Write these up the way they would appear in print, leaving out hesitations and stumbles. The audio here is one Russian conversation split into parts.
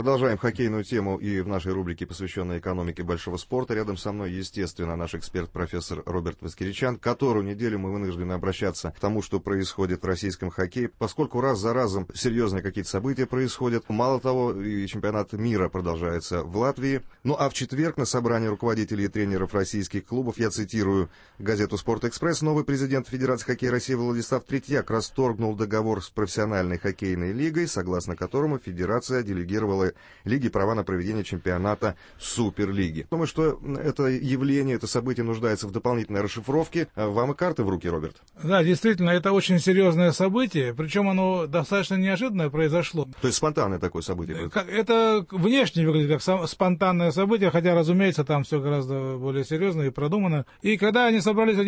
Продолжаем хоккейную тему и в нашей рубрике, посвященной экономике большого спорта. Рядом со мной, естественно, наш эксперт, профессор Роберт Воскеричан. Которую неделю мы вынуждены обращаться к тому, что происходит в российском хоккее, поскольку раз за разом серьезные какие-то события происходят. Мало того, и чемпионат мира продолжается в Латвии. Ну а в четверг на собрании руководителей и тренеров российских клубов, я цитирую газету «Спорт-Экспресс», новый президент Федерации хоккея России Владислав Третьяк расторгнул договор с профессиональной хоккейной лигой, согласно которому Федерация делегировала лиге права на проведение чемпионата Суперлиги. Думаю, что это явление, это событие нуждается в дополнительной расшифровке. Вам и карты в руки, Роберт. Да, действительно, это очень серьезное событие, причем оно достаточно неожиданно произошло. То есть спонтанное такое событие? Это внешне выглядит как спонтанное событие, хотя, разумеется, там все гораздо более серьезно и продумано. И когда они собрались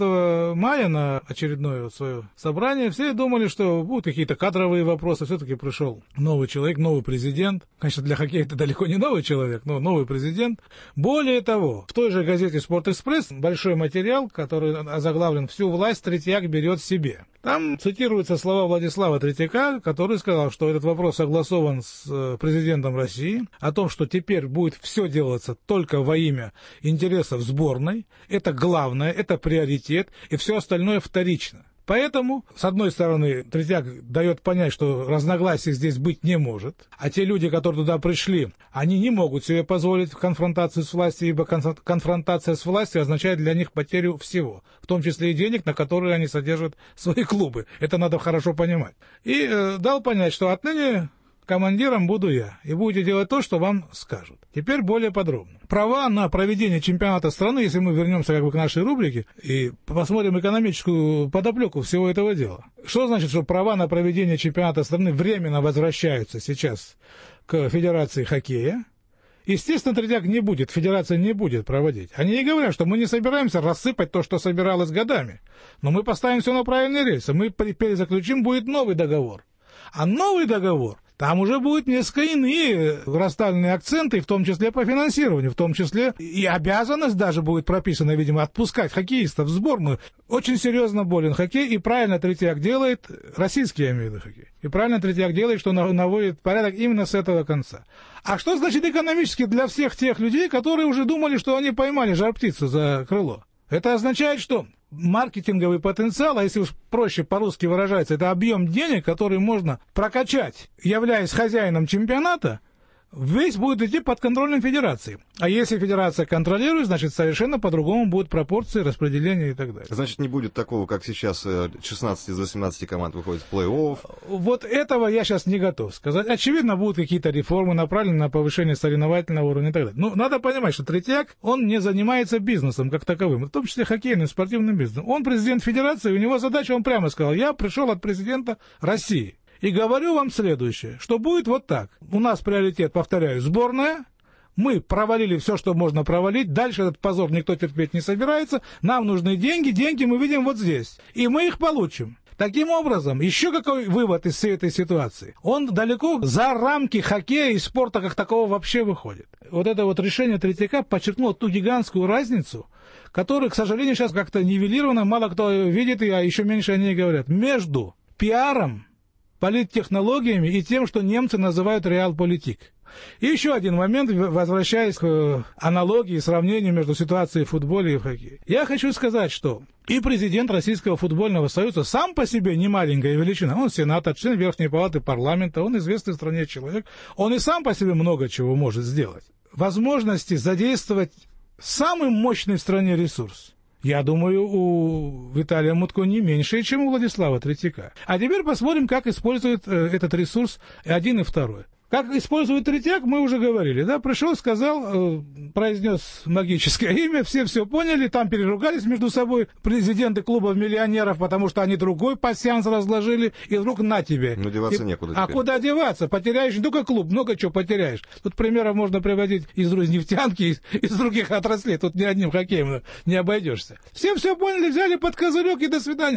11 мая на очередное свое собрание, все думали, что будут какие-то кадровые вопросы. Все-таки пришел новый человек, новый президент. Конечно, для хоккея это далеко не новый человек, но новый президент. Более того, в той же газете «Спорт-Экспресс» большой материал, который озаглавлен «Всю власть Третьяк берет себе». Там цитируются слова Владислава Третьяка, который сказал, что этот вопрос согласован с президентом России, о том, что теперь будет все делаться только во имя интересов сборной. Это главное, это приоритет, и все остальное вторично. Поэтому, с одной стороны, Третьяк дает понять, что разногласий здесь быть не может, а те люди, которые туда пришли, они не могут себе позволить конфронтацию с властью, ибо конфронтация с властью означает для них потерю всего, в том числе и денег, на которые они содержат свои клубы. Это надо хорошо понимать. И дал понять, что отныне командиром буду я, и будете делать то, что вам скажут. Теперь более подробно. Права на проведение чемпионата страны, если мы вернемся к нашей рубрике и посмотрим экономическую подоплеку всего этого дела. Что значит, что права на проведение чемпионата страны временно возвращаются сейчас к Федерации хоккея? Естественно, Третьяк не будет, Федерация не будет проводить. Они и говорят, что мы не собираемся рассыпать то, что собиралось годами, но мы поставим все на правильные рельсы, мы перезаключим, будет новый договор. А новый договор, там уже будут несколько иные расставленные акценты, в том числе по финансированию, в том числе и обязанность даже будет прописана, видимо, отпускать хоккеистов в сборную. Очень серьезно болен хоккей, и правильно Третьяк делает, российский, я имею в виду, хоккей, и правильно Третьяк делает, что наводит порядок именно с этого конца. А что значит экономически для всех тех людей, которые уже думали, что они поймали жар-птицу за крыло? Это означает, что маркетинговый потенциал, а если уж проще по-русски выражается, это объем денег, который можно прокачать, являясь хозяином чемпионата, весь будет идти под контролем федерации. А если федерация контролирует, значит, совершенно по-другому будут пропорции, распределения и так далее. Значит, не будет такого, как сейчас 16 из 18 команд выходят в плей-офф. Вот этого я сейчас не готов сказать. Очевидно, будут какие-то реформы, направленные на повышение соревновательного уровня и так далее. Но надо понимать, что Третьяк, он не занимается бизнесом как таковым, в том числе хоккейным, спортивным бизнесом. Он президент федерации, у него задача, он прямо сказал, я пришел от президента России. И говорю вам следующее, что будет вот так. У нас приоритет, повторяю, сборная. Мы провалили все, что можно провалить. Дальше этот позор никто терпеть не собирается. Нам нужны деньги. Деньги мы видим вот здесь. И мы их получим. Таким образом, еще какой вывод из всей этой ситуации? Он далеко за рамки хоккея и спорта как такого вообще выходит. Вот это вот решение Третьяка подчеркнуло ту гигантскую разницу, которая, к сожалению, сейчас как-то нивелирована. Мало кто видит, а еще меньше о ней говорят. Между пиаром, политтехнологиями и тем, что немцы называют реалполитик. И еще один момент, возвращаясь к аналогии, сравнению между ситуацией в футболе и в хоккее. Я хочу сказать, что и президент Российского футбольного союза сам по себе не маленькая величина. Он сенатор, член Верхней палаты парламента, он известный в стране человек. Он и сам по себе много чего может сделать. Возможности задействовать самый мощный в стране ресурс, я думаю, у Виталия Мутко не меньше, чем у Владислава Третьяка. А теперь посмотрим, как использует этот ресурс один и второй. Как использует Третьяк, мы уже говорили, да, пришел, сказал, произнес магическое имя, все поняли, там переругались между собой президенты клубов миллионеров, потому что они другой пасьянс разложили, и вдруг на тебе. Ну, деваться некуда теперь. А куда деваться? Потеряешь не только клуб, много чего потеряешь. Тут примеров можно приводить из нефтянки, из других отраслей, тут ни одним хоккеем не обойдешься. Все поняли, взяли под козырек и до свидания.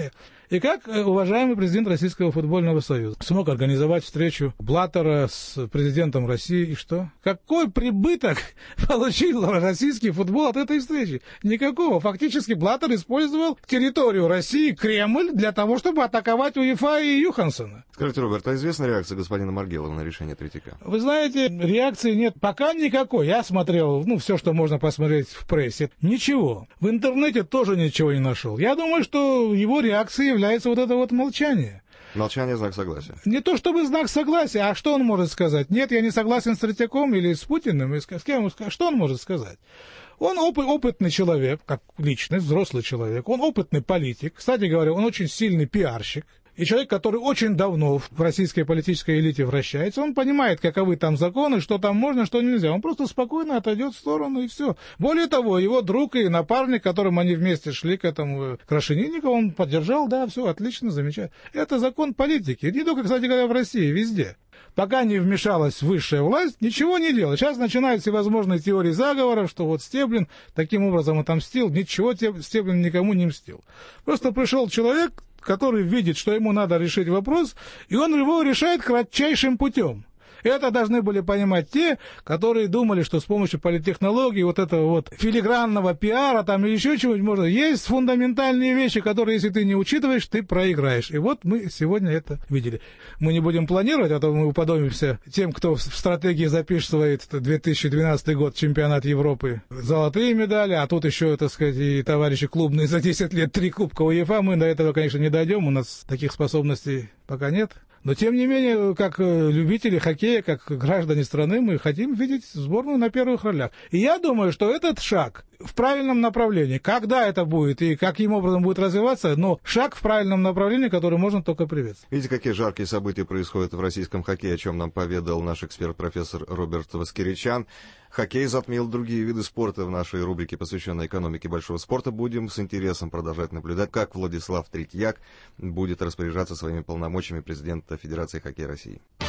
И как уважаемый президент Российского футбольного союза смог организовать встречу Блаттера с президентом России, и что? Какой прибыток получил российский футбол от этой встречи? Никакого. Фактически Блаттер использовал территорию России, Кремль, для того, чтобы атаковать УЕФА и Юхансона. Скажите, Роберт, а известна реакция господина Маргелова на решение Третьяка? Вы знаете, реакции нет пока никакой. Я смотрел, все, что можно посмотреть в прессе. Ничего. В интернете тоже ничего не нашел. Я думаю, что его реакцией является вот это вот молчание. Молчание — знак согласия. Не то чтобы знак согласия, а что он может сказать? Нет, я не согласен с Третьяком или с Путиным. С кем? Что он может сказать? Он опытный человек, как личность, взрослый человек. Он опытный политик. Кстати говоря, он очень сильный пиарщик. И человек, который очень давно в российской политической элите вращается, он понимает, каковы там законы, что там можно, что нельзя. Он просто спокойно отойдет в сторону, и все. Более того, его друг и напарник, которым они вместе шли к этому Крашенинникову, он поддержал, да, все, отлично, замечательно. Это закон политики. Не только, кстати говоря, в России, везде. Пока не вмешалась высшая власть, ничего не делала. Сейчас начинают всевозможные теории заговоров, что вот Стеблин таким образом отомстил. Ничего Стеблин никому не мстил. Просто пришел человек, который видит, что ему надо решить вопрос, и он его решает кратчайшим путем. Это должны были понимать те, которые думали, что с помощью политтехнологий, вот этого вот филигранного пиара там или еще чего-нибудь можно. Есть фундаментальные вещи, которые, если ты не учитываешь, ты проиграешь. И вот мы сегодня это видели. Мы не будем планировать, а то мы уподобимся тем, кто в стратегии записывает 2012 год чемпионат Европы. Золотые медали, а тут еще, так сказать, и товарищи клубные за 10 лет 3 кубка УЕФА. Мы до этого, конечно, не дойдем, у нас таких способностей пока нет. Но, тем не менее, как любители хоккея, как граждане страны, мы хотим видеть сборную на первых ролях. И я думаю, что этот шаг в правильном направлении. Когда это будет и каким образом будет развиваться, но шаг в правильном направлении, который можно только приветствовать. Видите, какие жаркие события происходят в российском хоккее, о чем нам поведал наш эксперт, профессор Роберт Воскиричан. Хоккей затмил другие виды спорта. В нашей рубрике, посвященной экономике большого спорта, будем с интересом продолжать наблюдать, как Владислав Третьяк будет распоряжаться своими полномочиями президента Федерации хоккея России.